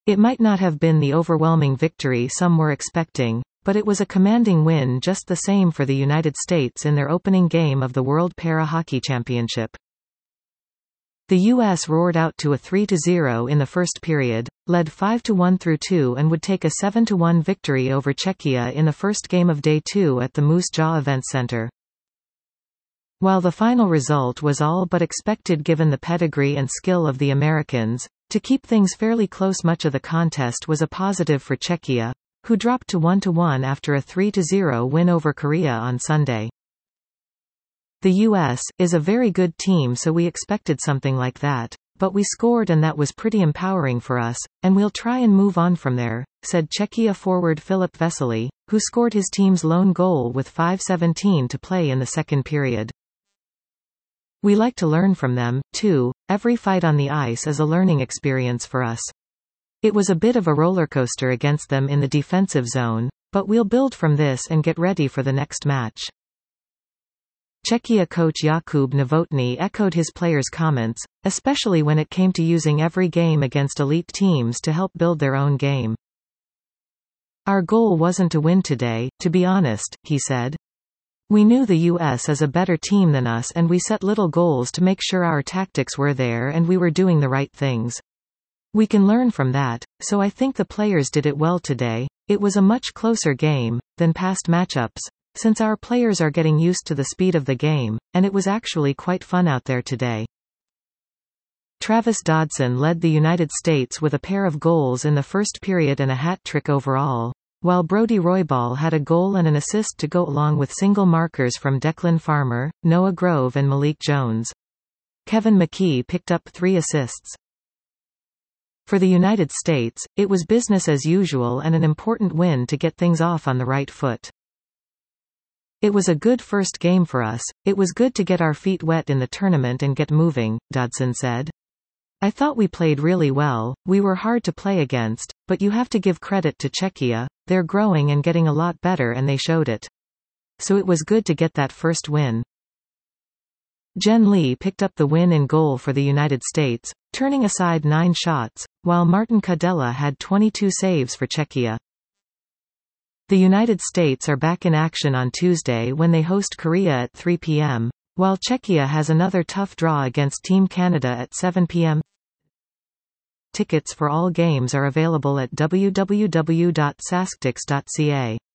It might not have been the overwhelming victory some were expecting, but it was a commanding win just the same for the United States in their opening game of the World Para-Hockey Championship. The U.S. roared out to a 3-0 in the first period, led 5-1 through 2 and would take a 7-1 victory over Czechia in the first game of Day 2 at the Moose Jaw Event Center. While the final result was all but expected given the pedigree and skill of the Americans, to keep things fairly close much of the contest was a positive for Czechia, who dropped to 1-1 after a 3-0 win over Korea on Sunday. The U.S. is a very good team, so we expected something like that, but we scored and that was pretty empowering for us, and we'll try and move on from there, said Czechia forward Filip Vesely, who scored his team's lone goal with 5:17 to play in the second period. We like to learn from them, too. Every fight on the ice is a learning experience for us. It was a bit of a roller coaster against them in the defensive zone, but we'll build from this and get ready for the next match. Czechia coach Jakub Novotný echoed his players' comments, especially when it came to using every game against elite teams to help build their own game. Our goal wasn't to win today, to be honest, he said. We knew the U.S. is a better team than us and we set little goals to make sure our tactics were there and we were doing the right things. We can learn from that, so I think the players did it well today. It was a much closer game than past matchups, since our players are getting used to the speed of the game, and it was actually quite fun out there today. Travis Dodson led the United States with a pair of goals in the first period and a hat trick overall, while Brody Roybal had a goal and an assist to go along with single markers from Declan Farmer, Noah Grove and Malik Jones. Kevin McKee picked up 3 assists. For the United States, it was business as usual and an important win to get things off on the right foot. It was a good first game for us. It was good to get our feet wet in the tournament and get moving, Dodson said. I thought we played really well. We were hard to play against, but you have to give credit to Czechia. They're growing and getting a lot better and they showed it. So it was good to get that first win. Jen Lee picked up the win in goal for the United States, turning aside 9 shots, while Martin Kudela had 22 saves for Czechia. The United States are back in action on Tuesday when they host Korea at 3 p.m., while Czechia has another tough draw against Team Canada at 7 p.m. Tickets for all games are available at www.sasktix.ca.